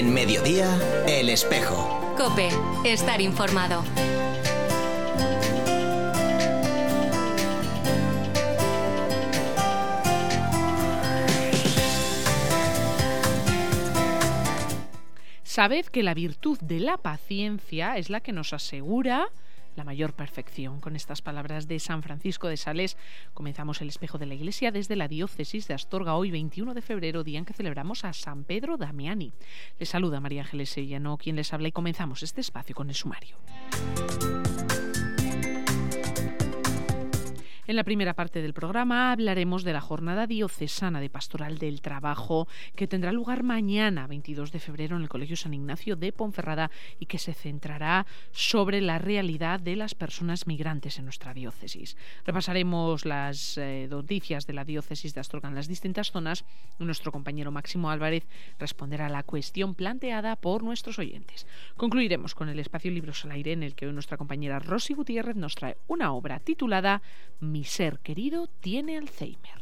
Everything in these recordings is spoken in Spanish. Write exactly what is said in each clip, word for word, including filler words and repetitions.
En Mediodía, El Espejo. COPE, estar informado. Sabed que la virtud de la paciencia es la que nos asegura la mayor perfección. Con estas palabras de San Francisco de Sales comenzamos el Espejo de la Iglesia desde la diócesis de Astorga, hoy veintiuno de febrero, día en que celebramos a San Pedro Damiani. Les saluda María Ángeles Sellano, quien les habla, y comenzamos este espacio con el sumario. En la primera parte del programa hablaremos de la Jornada Diocesana de Pastoral del Trabajo que tendrá lugar mañana, veintidós de febrero, en el Colegio San Ignacio de Ponferrada y que se centrará sobre la realidad de las personas migrantes en nuestra diócesis. Repasaremos las eh, noticias de la diócesis de Astorga en las distintas zonas. Nuestro compañero Máximo Álvarez responderá a la cuestión planteada por nuestros oyentes. Concluiremos con el espacio Libros al Aire, en el que hoy nuestra compañera Rosy Gutiérrez nos trae una obra titulada Mi ser querido tiene Alzheimer.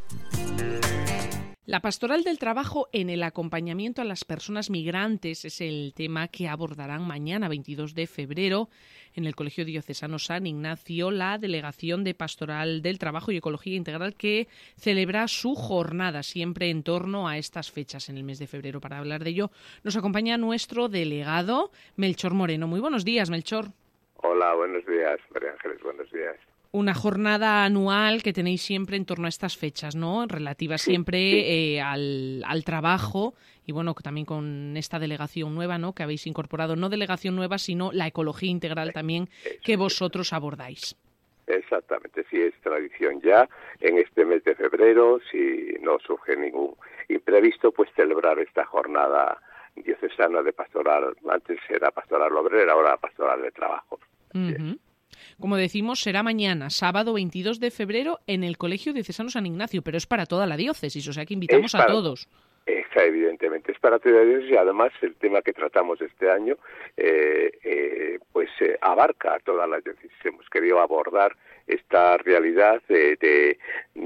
La pastoral del trabajo en el acompañamiento a las personas migrantes es el tema que abordarán mañana, veintidós de febrero, en el Colegio Diocesano San Ignacio, la Delegación de Pastoral del Trabajo y Ecología Integral, que celebra su jornada siempre en torno a estas fechas en el mes de febrero. Para hablar de ello nos acompaña nuestro delegado, Melchor Moreno. Muy buenos días, Melchor. Hola, buenos días, María Ángeles, buenos días. Una jornada anual que tenéis siempre en torno a estas fechas, ¿no? Relativas siempre eh, al, al trabajo y, bueno, también con esta delegación nueva, ¿no? Que habéis incorporado, no delegación nueva, sino la ecología integral también que vosotros abordáis. Exactamente, sí, es tradición ya en este mes de febrero, si no surge ningún imprevisto, pues celebrar esta jornada diocesana de pastoral. Antes era pastoral obrera, ahora pastoral de trabajo. Uh-huh. Como decimos, será mañana, sábado veintidós de febrero, en el Colegio Diocesano San Ignacio, pero es para toda la diócesis, o sea que invitamos para, a todos. Esa, evidentemente, es para toda la diócesis y además el tema que tratamos este año eh, eh, pues eh, abarca a toda la diócesis. Hemos querido abordar esta realidad de, de,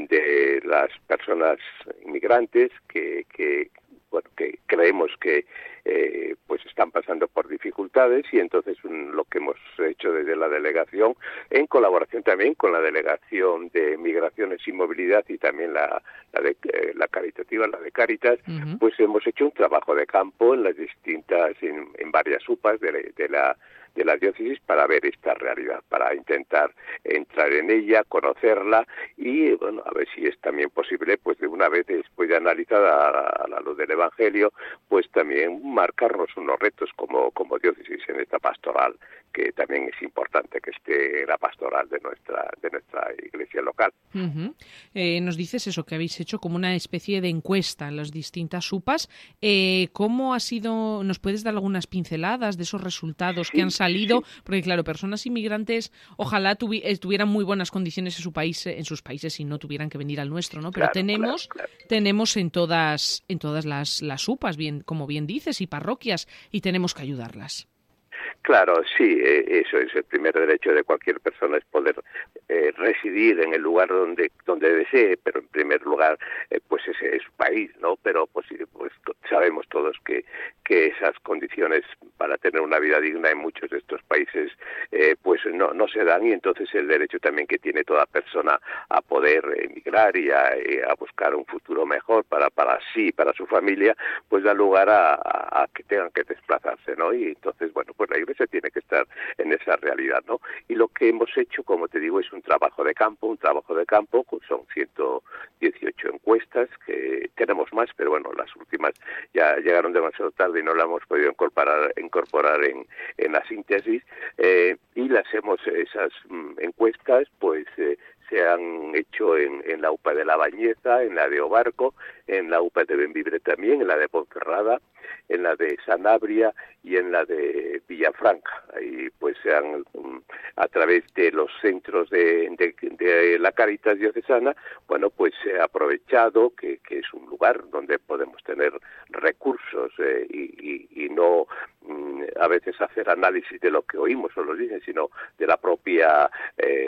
de las personas inmigrantes que, que, bueno, que creemos que Eh, pues están pasando por dificultades y entonces um, lo que hemos hecho desde la delegación, en colaboración también con la delegación de Migraciones y Movilidad y también la, la, de, eh, la caritativa, la de Cáritas, uh-huh. pues hemos hecho un trabajo de campo en las distintas, en, en varias U P As de, de la de la diócesis para ver esta realidad, para intentar entrar en ella, conocerla y, bueno, a ver si es también posible, pues de una vez después de analizada a la luz del Evangelio, pues también marcarnos unos retos como, como diócesis en esta pastoral, que también es importante que esté la pastoral de nuestra de nuestra iglesia local. Uh-huh. Eh, nos dices eso, que habéis hecho como una especie de encuesta en las distintas U P As. Eh, ¿Cómo ha sido? ¿Nos puedes dar algunas pinceladas de esos resultados sí, que han salido? Sí. Porque claro, personas inmigrantes ojalá tuvi- tuvieran muy buenas condiciones en su país, en sus países y no tuvieran que venir al nuestro, ¿no? Pero claro, tenemos claro, claro. tenemos en todas en todas las las U P As, bien como bien dices, y parroquias, y tenemos que ayudarlas. Claro, sí, eh, eso es el primer derecho de cualquier persona, es poder eh, residir en el lugar donde donde desee, pero en primer lugar, eh, pues ese es su país, ¿no? Pero pues, pues sabemos todos que que esas condiciones para tener una vida digna en muchos de estos países, eh, pues no no se dan y entonces el derecho también que tiene toda persona a poder emigrar y a, a buscar un futuro mejor para para sí, para su familia, pues da lugar a, a, a que tengan que desplazarse, ¿no? Y entonces, bueno, pues la Iglesia tiene que estar en esa realidad, ¿no? Y lo que hemos hecho, como te digo, es un trabajo de campo, un trabajo de campo, pues son ciento dieciocho encuestas, que tenemos más, pero bueno, las últimas ya llegaron demasiado tarde y no las hemos podido incorporar, incorporar en, en la síntesis, eh, y las hemos, esas mm, encuestas, pues eh, se han hecho en, en la U P A de La Bañeza, en la de Obarco, en la U P A de Benvibre también, en la de Ponferrada, en la de Sanabria y en la de Villafranca. Ahí pues se han, a través de los centros de, de, de la Cáritas diocesana, bueno, pues se ha aprovechado que, que es un lugar donde podemos tener recursos eh, y, y, y no mm, a veces hacer análisis de lo que oímos o nos dicen, sino de la propia eh,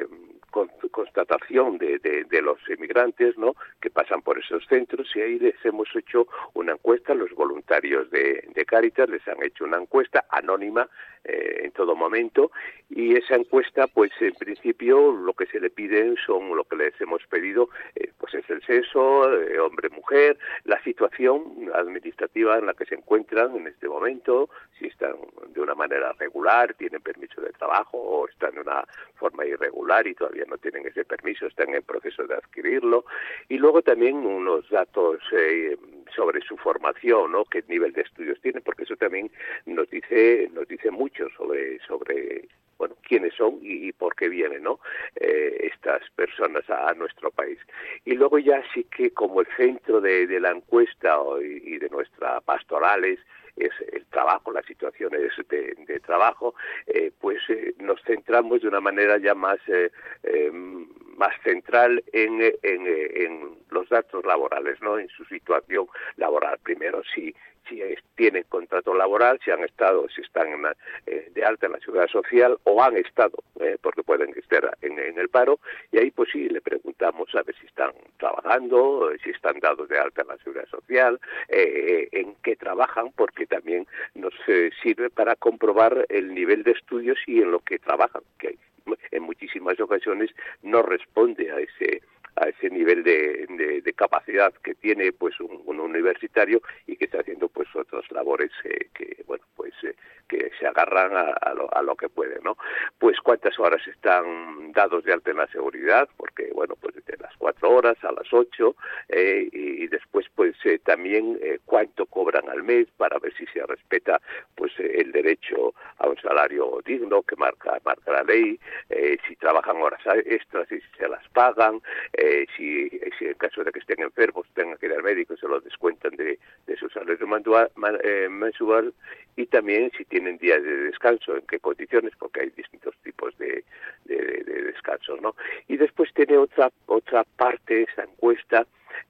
constatación de, de, de los inmigrantes, ¿no?, que pasan por esos centros, y ahí les hemos hecho una encuesta. Los voluntarios de, de Cáritas les han hecho una encuesta anónima eh, en todo momento, y esa encuesta, pues en principio lo que se le piden son lo que les hemos pedido, eh, pues es el sexo, eh, hombre-mujer, la situación administrativa en la que se encuentran en este momento, si están de una manera regular, tienen permiso de trabajo, o están de una forma irregular y todavía no tienen ese permiso, están en proceso de adquirirlo, y luego también unos datos eh, sobre su formación, ¿no?, qué nivel de estudios tienen, porque eso también nos dice nos dice mucho sobre sobre bueno, quiénes son y, y por qué vienen, ¿no?, eh, estas personas a, a nuestro país. Y luego ya sí que como el centro de, de la encuesta y, y de nuestra pastorales es el trabajo, las situaciones de, de trabajo, eh, pues eh, nos centramos de una manera ya más eh, eh, más central en, en, en los datos laborales, ¿no?, en su situación laboral. Primero, si si tienen contrato laboral, si han estado, si están en la, eh, de alta en la Seguridad Social, o han estado, eh, porque pueden estar en, en el paro, y ahí pues sí le preguntamos a ver si están trabajando, si están dados de alta en la Seguridad Social, eh, en qué trabajan, porque también nos eh, sirve para comprobar el nivel de estudios y en lo que trabajan, que en muchísimas ocasiones no responde a ese a ese nivel de, de, de capacidad que tiene pues un, un universitario, y que está haciendo pues otras labores eh, que bueno pues eh, que se agarran a, a, lo, a lo que pueden, ¿no? Pues cuántas horas están dados de alta en la seguridad, porque bueno pues desde las cuatro horas a las ocho, eh, y después pues eh, también eh, cuánto cobran al mes, para ver si se respeta pues eh, el derecho a un salario digno que marca marca la ley, eh, si trabajan horas extras y si se las pagan, eh, si, si en caso de que estén enfermos tengan que ir al médico, se lo descuentan de, de su salario mensual, eh, mensual, y también si tienen días de descanso, en qué condiciones, porque hay distintos tipos de, de, de descansos, ¿no? Y después tiene otra otra parte esa encuesta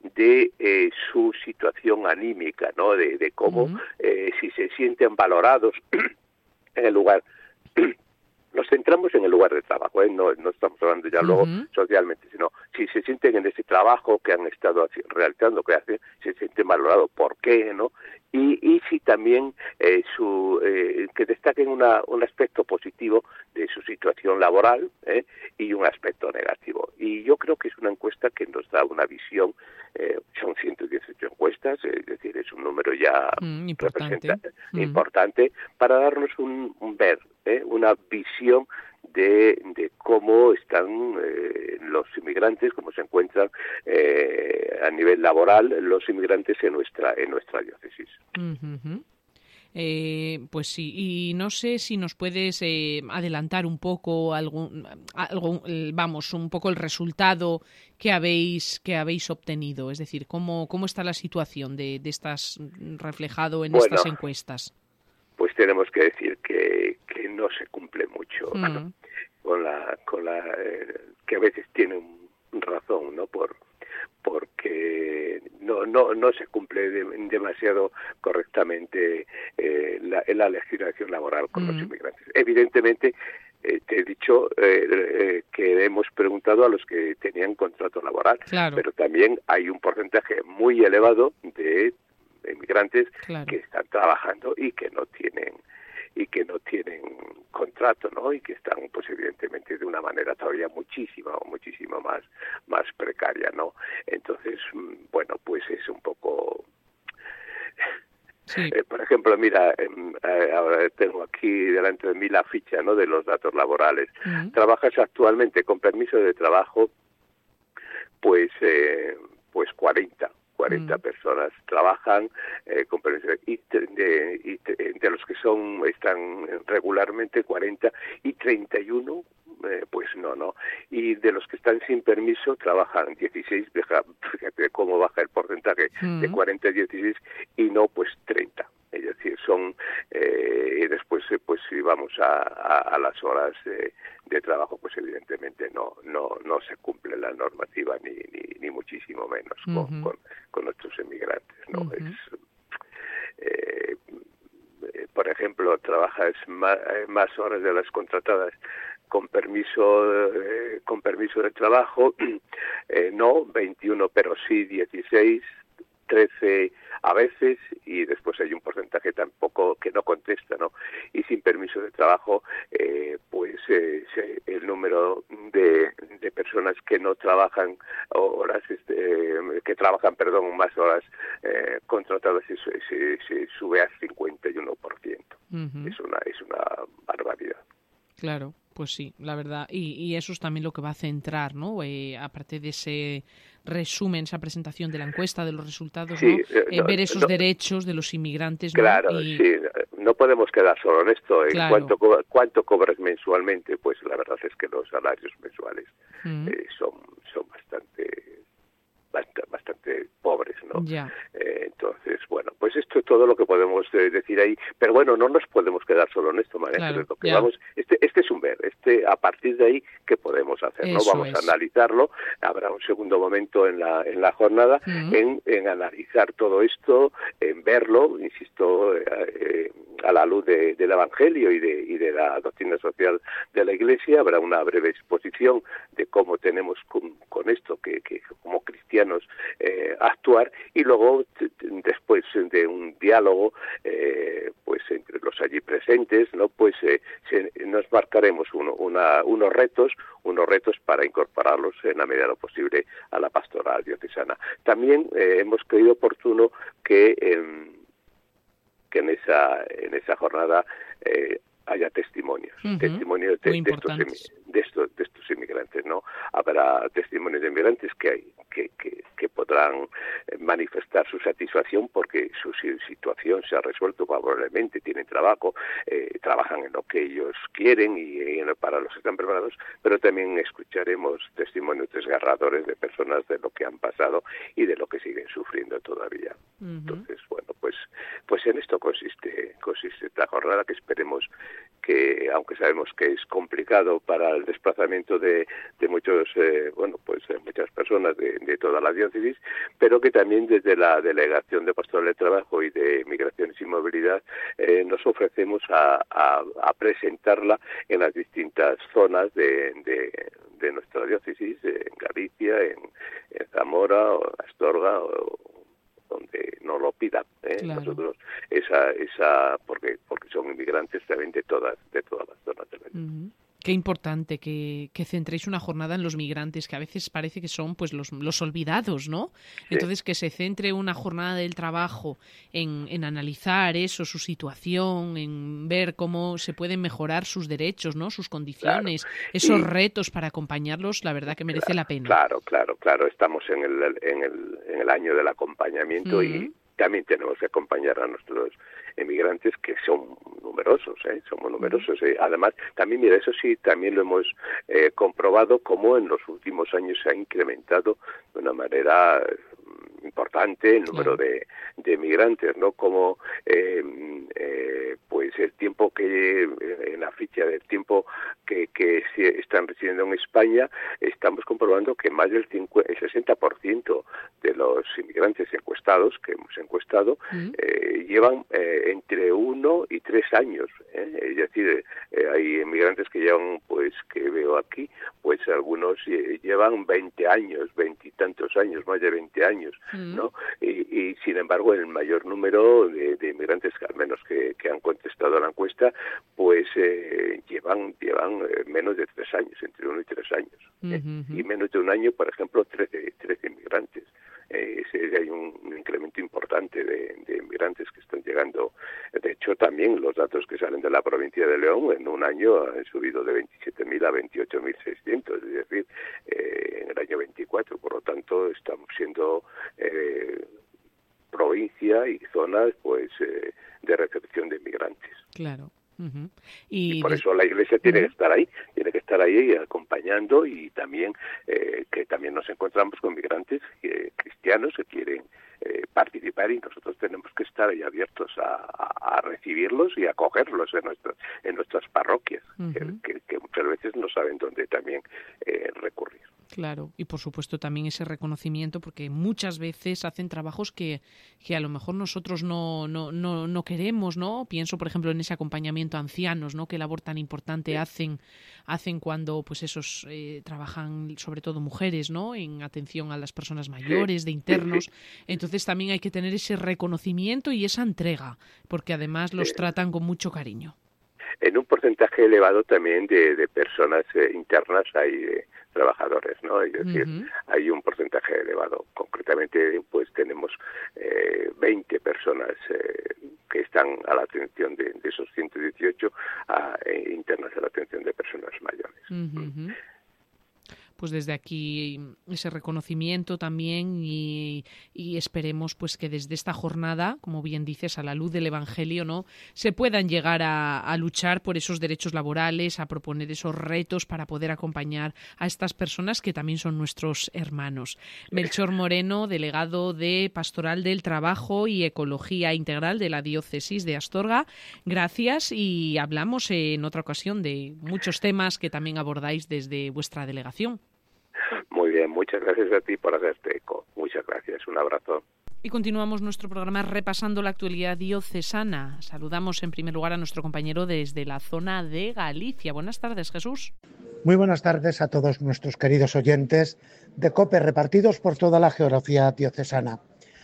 de eh, su situación anímica, ¿no?, de, de cómo, uh-huh. eh, si se sienten valorados en el lugar. Nos centramos en el lugar de trabajo, ¿eh? no, no estamos hablando ya luego uh-huh. socialmente, sino si se sienten en ese trabajo que han estado realizando, que hacen, se sienten valorados, ¿por qué?, ¿no? Y, y si también eh, su eh, que destaquen una, un aspecto positivo de su situación laboral, ¿eh? y un aspecto negativo. Y yo creo que es una encuesta que nos da una visión, eh, son ciento dieciocho encuestas, es decir, es un número ya mm, importante, mm. importante para darnos un, un ver, ¿eh? una visión de, de cómo están eh, los inmigrantes, cómo se encuentran eh, a nivel laboral los inmigrantes en nuestra en nuestra diócesis. Uh-huh. Eh, pues sí, y no sé si nos puedes eh, adelantar un poco algún, algún, vamos, un poco el resultado que habéis que habéis obtenido, es decir, cómo cómo está la situación de, de estas reflejado en bueno, estas encuestas. Pues tenemos que decir que, que no se cumple mucho mm. ¿no? con la con la eh, que a veces tienen razón, ¿no? Por porque no no no se cumple de, demasiado correctamente eh, la, la legislación laboral con mm. los inmigrantes. Evidentemente, eh, te he dicho eh, eh, que hemos preguntado a los que tenían contrato laboral, claro. pero también hay un porcentaje muy elevado de inmigrantes claro. que están trabajando y que no tienen y que no tienen contrato, ¿no? Y que están, pues evidentemente, de una manera todavía muchísimo, muchísimo más, más precaria, ¿no? Entonces, bueno, pues es un poco... Sí. Eh, por ejemplo, mira, eh, ahora tengo aquí delante de mí la ficha, ¿no?, de los datos laborales. Uh-huh. Trabajas actualmente con permiso de trabajo, pues, eh, pues cuarenta. cuarenta mm. personas trabajan eh, con permiso y, de, y de, de los que son están regularmente cuarenta y treinta y uno eh, pues no, no. Y de los que están sin permiso trabajan dieciséis, fíjate cómo baja el porcentaje mm. de cuarenta a dieciséis y no pues treinta. Es decir, son eh, y después pues si vamos a, a, a las horas de, de trabajo, pues evidentemente no no no se cumple la normativa ni ni, ni muchísimo menos con, uh-huh. con, con nuestros inmigrantes, ¿no? Uh-huh. Es eh, por ejemplo, trabajas más, más horas de las contratadas con permiso eh, con permiso de trabajo, eh, no veintiuno, pero sí dieciséis, trece a veces, y después hay un porcentaje tampoco que no contesta, ¿no? Y sin permiso de trabajo, eh, pues eh, el número de, de personas que no trabajan horas, este, que trabajan, perdón, más horas eh, contratadas se, se, se sube al cincuenta y uno por ciento. Uh-huh. Es una es una barbaridad. Claro, pues sí, la verdad. Y, y eso es también lo que va a centrar, ¿no? Eh, aparte de ese resumen, esa presentación de la encuesta, de los resultados, sí, ¿no? Eh, no, ver esos no, derechos de los inmigrantes, claro, ¿no? Y... sí, no podemos quedar solo en esto. ¿En claro. cuánto, co- cuánto cobras mensualmente? Pues la verdad es que los salarios mensuales mm. eh, son, son bastante, bastante, bastante pobres, ¿no? Ya. Eh, entonces, bueno, pues esto es todo lo que podemos eh, decir ahí. Pero bueno, no nos podemos quedar solo en esto, María. Claro, lo que ya. vamos, este, este es un ver. Este, a partir de ahí, ¿qué podemos hacer? ¿No? Eso Vamos es. a analizarlo. Habrá un segundo momento en la en la jornada mm. en, en analizar todo esto, en verlo, insisto, eh, eh, a la luz de, del Evangelio y de, y de la doctrina social de la Iglesia. Habrá una breve exposición de cómo tenemos con, con esto, que, que como cristianos eh, actuar, y luego t- t- después de un diálogo eh, pues entre los allí presentes, no pues eh, se, nos marcaremos uno, una, unos retos unos retos para incorporarlos en la medida de lo posible a la pastoral diocesana. También eh, hemos creído oportuno que eh, que en esa en esa jornada eh, haya testimonios, uh-huh. testimonios de, de, estos, de, estos, de estos inmigrantes, ¿no? Habrá testimonios de inmigrantes que hay, que, que, que podrán manifestar su satisfacción porque su situación se ha resuelto favorablemente, tienen trabajo, eh, trabajan en lo que ellos quieren y, y para los que están preparados, pero también escucharemos testimonios desgarradores de personas de lo que han pasado y de lo que siguen sufriendo todavía. Uh-huh. Entonces, bueno, pues pues en esto consiste consiste esta jornada, que esperemos que, aunque sabemos que es complicado para el desplazamiento de, de muchos, eh, bueno, pues de muchas personas de, de toda la diócesis, pero que también desde la Delegación de Pastoral del Trabajo y de Migraciones y Movilidad eh, nos ofrecemos a, a, a presentarla en las distintas zonas de, de, de nuestra diócesis, en Galicia, en, en Zamora, o Astorga, o donde nos lo pidan, ¿eh? Claro. Nosotros esa esa porque porque son inmigrantes también de todas de todas las zonas del país. Uh-huh. Qué importante que, que centréis una jornada en los migrantes, que a veces parece que son pues los, los olvidados, ¿no? Sí. Entonces, que se centre una jornada del trabajo en, en analizar eso, su situación, en ver cómo se pueden mejorar sus derechos, ¿no? Sus condiciones, claro. esos y, retos para acompañarlos, la verdad que merece claro, la pena. Claro, claro, claro. Estamos en el, en el, en el año del acompañamiento uh-huh. y también tenemos que acompañar a nuestros emigrantes, que son numerosos, ¿eh? Somos numerosos. ¿eh? Además, también, mira, eso sí, también lo hemos eh, comprobado, como en los últimos años se ha incrementado de una manera importante el número claro. de, de emigrantes, ¿no? Como eh, eh, pues el tiempo que, en la ficha del tiempo que, que están residiendo en España, estamos comprobando que más del cincuenta, el sesenta por ciento de los inmigrantes encuestados, que hemos encuestado, ¿Mm? eh, llevan eh, entre uno y tres años, ¿eh? Es decir, eh, hay inmigrantes que llevan, pues, que veo aquí, pues algunos eh, llevan veinte años, veintitantos años, más de veinte años, ¿Mm? ¿no? Y, y sin embargo, el mayor número de, de inmigrantes, que al menos que, que han contestado a la encuesta, pues eh, llevan llevan eh, menos de tres años, entre uno y tres años. ¿eh? Uh-huh. Y menos de un año, por ejemplo, trece, trece inmigrantes. Eh, hay un, un incremento importante de, de inmigrantes que están llegando. De hecho, también los datos que salen de la provincia de León en un año han subido de veintisiete mil a veintiocho mil seiscientos, es decir, eh, en el año veinticuatro. Por lo tanto, estamos siendo eh, provincia y zonas, pues, eh, de recepción de inmigrantes. Claro. Uh-huh. Y, y por eso la Iglesia tiene uh-huh. que estar ahí, tiene que estar ahí acompañando, y también eh, que también nos encontramos con migrantes eh, cristianos que quieren eh, participar, y nosotros tenemos que estar ahí abiertos a, a, a recibirlos y acogerlos en nuestras en nuestras parroquias, uh-huh. que, que, que muchas veces no saben dónde también eh, recurrir. Claro, y por supuesto también ese reconocimiento, porque muchas veces hacen trabajos que, que a lo mejor nosotros no, no, no, no queremos, ¿no? Pienso, por ejemplo, en ese acompañamiento a ancianos, ¿no? Qué labor tan importante hacen, hacen cuando pues esos eh, trabajan, sobre todo mujeres, ¿no? En atención a las personas mayores, de internos. Entonces también hay que tener ese reconocimiento y esa entrega, porque además los tratan con mucho cariño. En un porcentaje elevado también de, de personas eh, internas hay eh, trabajadores, ¿no? Es decir, uh-huh. hay un porcentaje elevado. Concretamente, pues tenemos eh, veinte personas eh, que están a la atención de, de esos ciento dieciocho a, eh, internas a la atención de personas mayores. Uh-huh. Pues desde aquí ese reconocimiento también y, y esperemos pues que desde esta jornada, como bien dices, a la luz del Evangelio, ¿no? Se puedan llegar a, a luchar por esos derechos laborales, a proponer esos retos para poder acompañar a estas personas que también son nuestros hermanos. Melchor Moreno, delegado de Pastoral del Trabajo y Ecología Integral de la Diócesis de Astorga, gracias, y hablamos en otra ocasión de muchos temas que también abordáis desde vuestra delegación. Muy bien, muchas gracias a ti por hacerte eco. Muchas gracias, un abrazo. Y continuamos nuestro programa repasando la actualidad diocesana. Saludamos en primer lugar a nuestro compañero desde la zona de Galicia. Buenas tardes, Jesús. Muy buenas tardes a todos nuestros queridos oyentes de COPE repartidos por toda la geografía diocesana.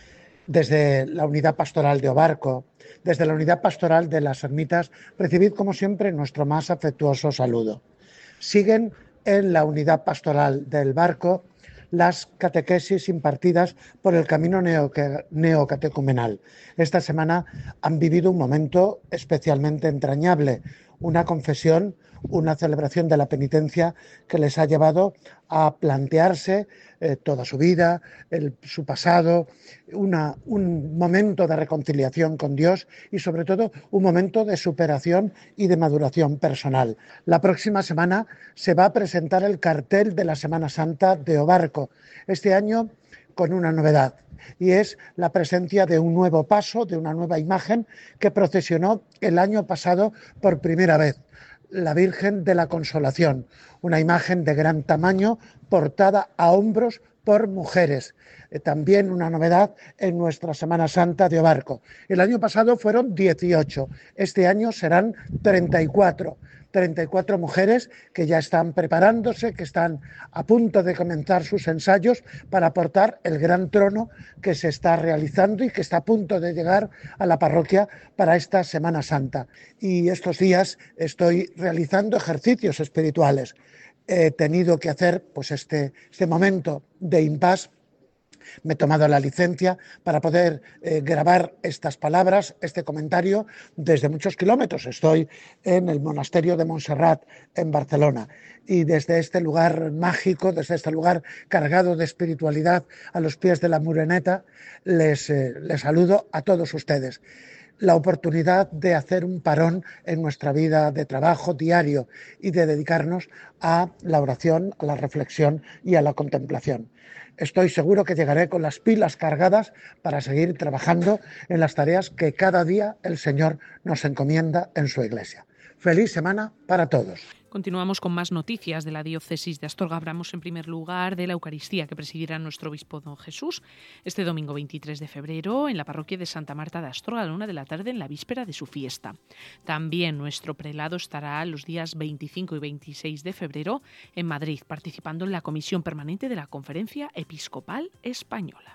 Desde la unidad pastoral de Obarco, desde la unidad pastoral de las Ermitas, recibid como siempre nuestro más afectuoso saludo. Siguen en la unidad pastoral del Barco las catequesis impartidas por el camino neocatecumenal. Esta semana han vivido un momento especialmente entrañable, una confesión, una celebración de la penitencia que les ha llevado a plantearse eh, toda su vida, el, su pasado, una, un momento de reconciliación con Dios y sobre todo un momento de superación y de maduración personal. La próxima semana se va a presentar el cartel de la Semana Santa de Obarco, este año con una novedad, y es la presencia de un nuevo paso, de una nueva imagen que procesionó el año pasado por primera vez. La Virgen de la Consolación, una imagen de gran tamaño portada a hombros por mujeres. Eh, también una novedad en nuestra Semana Santa de Obarco. El año pasado fueron dieciocho, este año serán treinta y cuatro. treinta y cuatro mujeres que ya están preparándose, que están a punto de comenzar sus ensayos para portar el gran trono que se está realizando y que está a punto de llegar a la parroquia para esta Semana Santa. Y estos días estoy realizando ejercicios espirituales. He tenido que hacer pues este, este momento de impasse. Me he tomado la licencia para poder eh, grabar estas palabras, este comentario, desde muchos kilómetros. Estoy en el monasterio de Montserrat, en Barcelona, y desde este lugar mágico, desde este lugar cargado de espiritualidad, a los pies de la Mureneta, les, eh, les saludo a todos ustedes. La oportunidad de hacer un parón en nuestra vida de trabajo diario y de dedicarnos a la oración, a la reflexión y a la contemplación. Estoy seguro que llegaré con las pilas cargadas para seguir trabajando en las tareas que cada día el Señor nos encomienda en su Iglesia. Feliz semana para todos. Continuamos con más noticias de la diócesis de Astorga. Hablamos en primer lugar de la Eucaristía que presidirá nuestro obispo don Jesús este domingo veintitrés de febrero en la parroquia de Santa Marta de Astorga a la una de la tarde en la víspera de su fiesta. También nuestro prelado estará los días veinticinco y veintiséis de febrero en Madrid participando en la comisión permanente de la Conferencia Episcopal Española.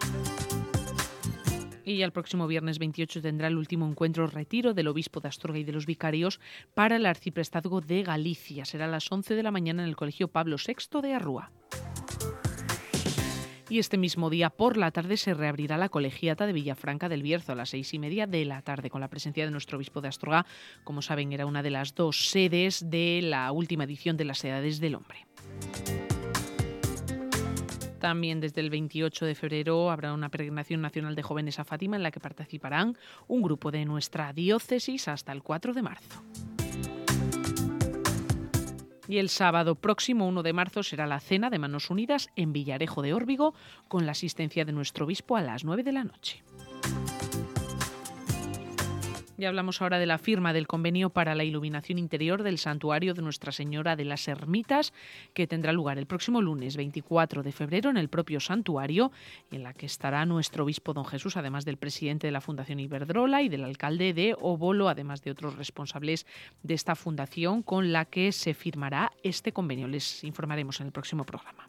Y el próximo viernes veintiocho tendrá el último encuentro retiro del obispo de Astorga y de los vicarios para el arciprestazgo de Galicia. Será a las once de la mañana en el Colegio Pablo sexto de Arrúa. Y este mismo día por la tarde se reabrirá la colegiata de Villafranca del Bierzo a las seis y media de la tarde con la presencia de nuestro obispo de Astorga. Como saben, era una de las dos sedes de la última edición de las Edades del Hombre. También desde el veintiocho de febrero habrá una peregrinación nacional de jóvenes a Fátima en la que participarán un grupo de nuestra diócesis hasta el cuatro de marzo. Y el sábado próximo, uno de marzo, será la cena de Manos Unidas en Villarejo de Órbigo con la asistencia de nuestro obispo a las nueve de la noche. Y hablamos ahora de la firma del convenio para la iluminación interior del santuario de Nuestra Señora de las Ermitas, que tendrá lugar el próximo lunes veinticuatro de febrero en el propio santuario, y en la que estará nuestro obispo don Jesús, además del presidente de la Fundación Iberdrola y del alcalde de Obolo, además de otros responsables de esta fundación con la que se firmará este convenio. Les informaremos en el próximo programa.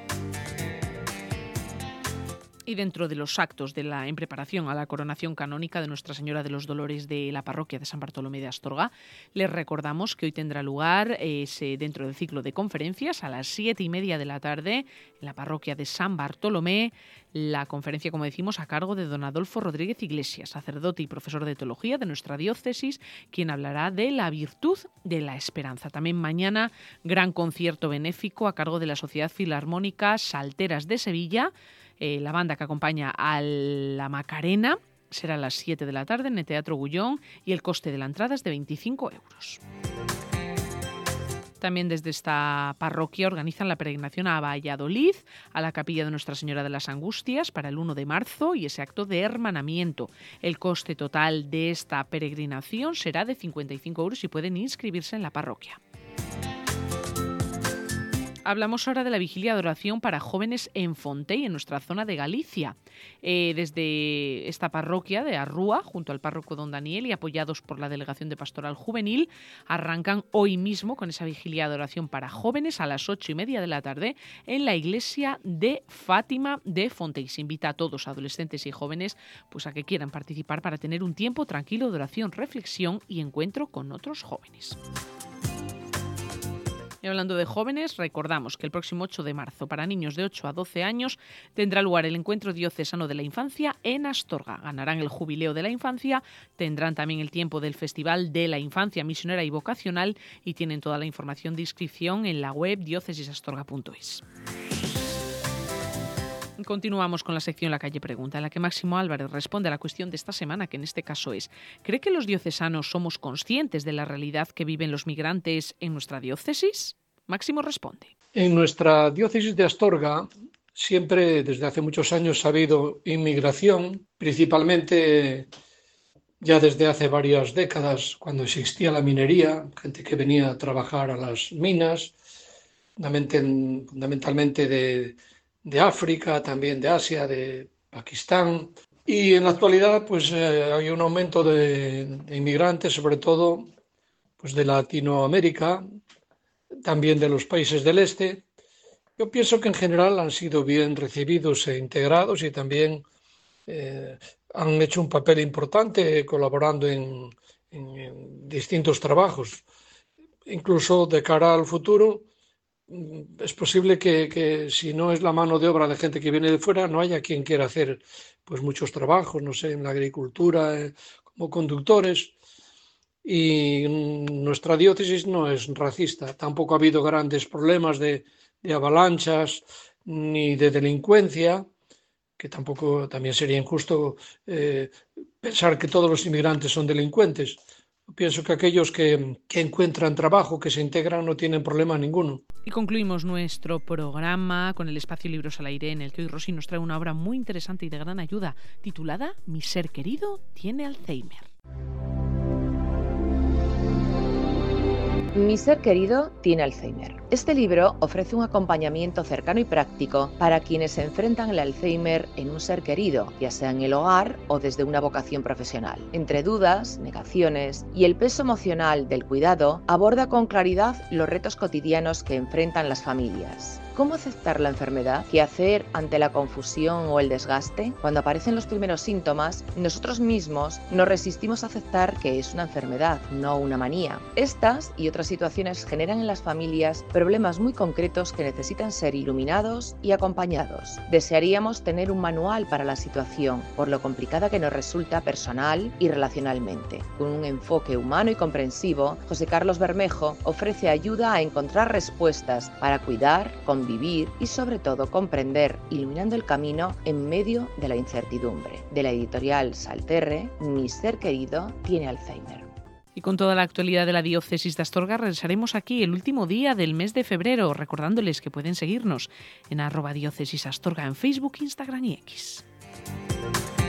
Y dentro de los actos de la en preparación a la coronación canónica de Nuestra Señora de los Dolores de la parroquia de San Bartolomé de Astorga, les recordamos que hoy tendrá lugar ese, dentro del ciclo de conferencias a las siete y media de la tarde en la parroquia de San Bartolomé, la conferencia, como decimos, a cargo de don Adolfo Rodríguez Iglesias, sacerdote y profesor de teología de nuestra diócesis, quien hablará de la virtud de la esperanza. También mañana, gran concierto benéfico a cargo de la Sociedad Filarmónica Salteras de Sevilla. Eh, la banda que acompaña a la Macarena será a las siete de la tarde en el Teatro Gullón y el coste de la entrada es de veinticinco euros. También desde esta parroquia organizan la peregrinación a Valladolid, a la capilla de Nuestra Señora de las Angustias para el uno de marzo y ese acto de hermanamiento. El coste total de esta peregrinación será de cincuenta y cinco euros y pueden inscribirse en la parroquia. Hablamos ahora de la vigilia de oración para jóvenes en Fontei, en nuestra zona de Galicia. Eh, desde esta parroquia de Arrúa, junto al párroco don Daniel y apoyados por la Delegación de Pastoral Juvenil, arrancan hoy mismo con esa vigilia de oración para jóvenes a las ocho y media de la tarde en la iglesia de Fátima de Fontei. Se invita a todos, adolescentes y jóvenes, pues a que quieran participar para tener un tiempo tranquilo de oración, reflexión y encuentro con otros jóvenes. Y hablando de jóvenes, recordamos que el próximo ocho de marzo, para niños de ocho a doce años, tendrá lugar el Encuentro Diocesano de la Infancia en Astorga. Ganarán el Jubileo de la Infancia, tendrán también el tiempo del Festival de la Infancia Misionera y Vocacional y tienen toda la información de inscripción en la web diócesisastorga punto es. Continuamos con la sección La Calle Pregunta, en la que Máximo Álvarez responde a la cuestión de esta semana, que en este caso es: ¿cree que los diocesanos somos conscientes de la realidad que viven los migrantes en nuestra diócesis? Máximo responde. En nuestra diócesis de Astorga siempre, desde hace muchos años, ha habido inmigración, principalmente ya desde hace varias décadas, cuando existía la minería, gente que venía a trabajar a las minas, fundamentalmente de de África, también de Asia, de Pakistán. Y en la actualidad pues eh, hay un aumento de, de inmigrantes, sobre todo pues de Latinoamérica, también de los países del este. Yo pienso que en general han sido bien recibidos e integrados y también eh, han hecho un papel importante colaborando en, en, en distintos trabajos. Incluso de cara al futuro, es posible que, que si no es la mano de obra de gente que viene de fuera, no haya quien quiera hacer pues muchos trabajos, no sé, en la agricultura, eh, como conductores. Y nuestra diócesis no es racista, tampoco ha habido grandes problemas de, de avalanchas ni de delincuencia, que tampoco también sería injusto eh, pensar que todos los inmigrantes son delincuentes. Pienso que aquellos que, que encuentran trabajo, que se integran, no tienen problema ninguno. Y concluimos nuestro programa con el espacio Libros al Aire, en el que hoy Rosy nos trae una obra muy interesante y de gran ayuda, titulada Mi ser querido tiene Alzheimer. Mi ser querido tiene Alzheimer. Este libro ofrece un acompañamiento cercano y práctico para quienes se enfrentan el Alzheimer en un ser querido, ya sea en el hogar o desde una vocación profesional. Entre dudas, negaciones y el peso emocional del cuidado, aborda con claridad los retos cotidianos que enfrentan las familias. ¿Cómo aceptar la enfermedad? ¿Qué hacer ante la confusión o el desgaste? Cuando aparecen los primeros síntomas, nosotros mismos nos resistimos a aceptar que es una enfermedad, no una manía. Estas y otras situaciones generan en las familias problemas muy concretos que necesitan ser iluminados y acompañados. Desearíamos tener un manual para la situación, por lo complicada que nos resulta personal y relacionalmente. Con un enfoque humano y comprensivo, José Carlos Bermejo ofrece ayuda a encontrar respuestas para cuidar, convivir y sobre todo comprender, iluminando el camino en medio de la incertidumbre. De la editorial Salterre, Mi ser querido tiene Alzheimer. Y con toda la actualidad de la diócesis de Astorga regresaremos aquí el último día del mes de febrero, recordándoles que pueden seguirnos en arroba diócesis Astorga en Facebook, Instagram y X.